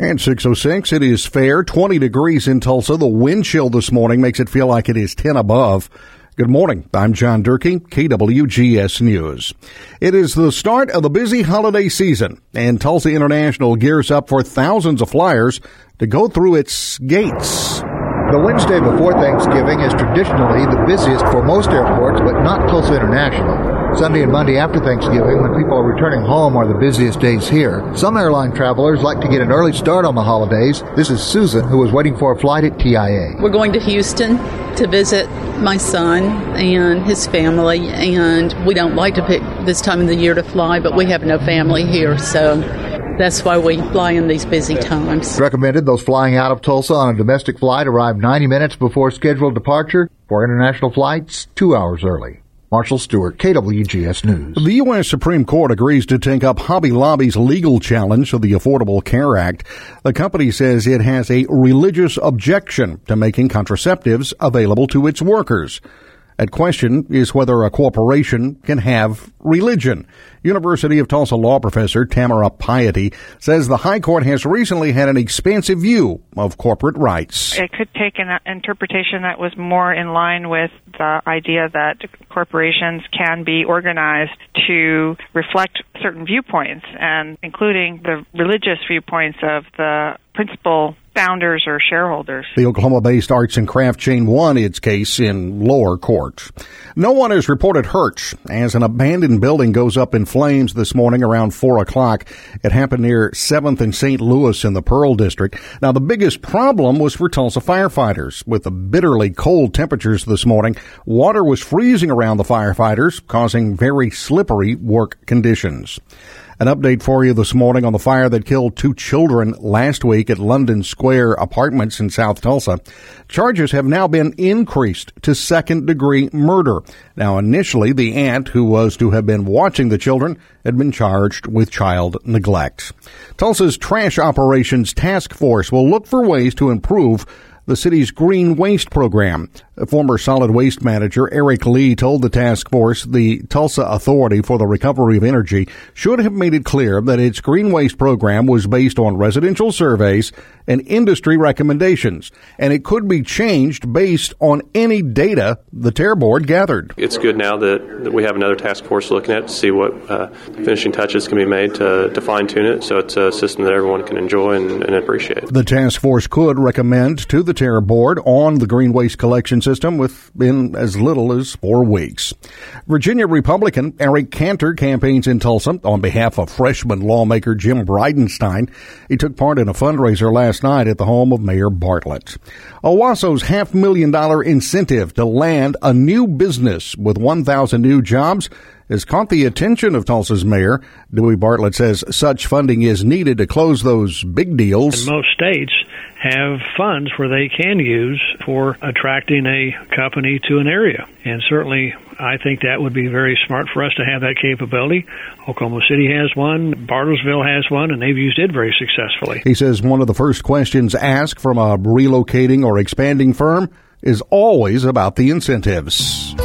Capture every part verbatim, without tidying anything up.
And six oh six, it is fair, twenty degrees in Tulsa. The wind chill this morning makes it feel like it is ten above. Good morning. I'm John Durkee, K W G S News. It is the start of the busy holiday season, and Tulsa International gears up for thousands of flyers to go through its gates. The Wednesday before Thanksgiving is traditionally the busiest for most airports, but not Tulsa International. Sunday and Monday after Thanksgiving, when people are returning home, are the busiest days here. Some airline travelers like to get an early start on the holidays. This is Susan, who is waiting for a flight at T I A. We're going to Houston to visit my son and his family, and we don't like to pick this time of the year to fly, but we have no family here, so that's why we fly in these busy times. Recommended those flying out of Tulsa on a domestic flight arrive ninety minutes before scheduled departure. For international flights, two hours early. Marshall Stewart, K W G S News. The U S Supreme Court agrees to take up Hobby Lobby's legal challenge to the Affordable Care Act. The company says it has a religious objection to making contraceptives available to its workers. At question is whether a corporation can have religion. University of Tulsa law professor Tamara Piety says the High Court has recently had an expansive view of corporate rights. It could take an interpretation that was more in line with the idea that corporations can be organized to reflect certain viewpoints, and including the religious viewpoints of the principal founders or shareholders. The Oklahoma-based arts and craft chain won its case in lower court. No one has reported hurt as an abandoned building goes up in flames this morning around four o'clock. It happened near seventh and Saint Louis in the Pearl District. Now, the biggest problem was for Tulsa firefighters. With the bitterly cold temperatures this morning, water was freezing around the firefighters, causing very slippery work conditions. An update for you this morning on the fire that killed two children last week at London Square Apartments in South Tulsa. Charges have now been increased to second-degree murder. Now, initially, the aunt, who was to have been watching the children, had been charged with child neglect. Tulsa's Trash Operations Task Force will look for ways to improve the city's green waste program. A former solid waste manager Eric Lee told the task force the Tulsa Authority for the Recovery of Energy should have made it clear that its green waste program was based on residential surveys and industry recommendations, and it could be changed based on any data the T A R board gathered. It's good now that, that we have another task force looking at to see what uh, finishing touches can be made to, to fine-tune it so it's a system that everyone can enjoy and, and appreciate. The task force could recommend to the T A R board on the green waste collection system within as little as four weeks. Virginia Republican Eric Cantor campaigns in Tulsa on behalf of freshman lawmaker Jim Bridenstine. He took part in a fundraiser last night at the home of Mayor Bartlett. Owasso's half million dollar incentive to land a new business with one thousand new jobs has caught the attention of Tulsa's mayor. Dewey Bartlett says such funding is needed to close those big deals. And most states have funds where they can use for attracting a company to an area. And certainly, I think that would be very smart for us to have that capability. Oklahoma City has one, Bartlesville has one, and they've used it very successfully. He says one of the first questions asked from a relocating or expanding firm is always about the incentives.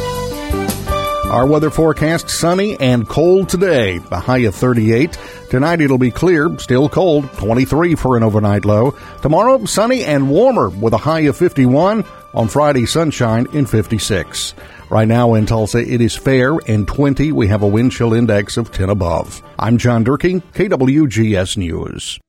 Our weather forecast, sunny and cold today, a high of thirty-eight. Tonight it'll be clear, still cold, twenty-three for an overnight low. Tomorrow, sunny and warmer with a high of fifty-one. On Friday, sunshine in fifty-six. Right now in Tulsa, it is fair and twenty. We have a wind chill index of ten above. I'm John Durkee, K W G S News.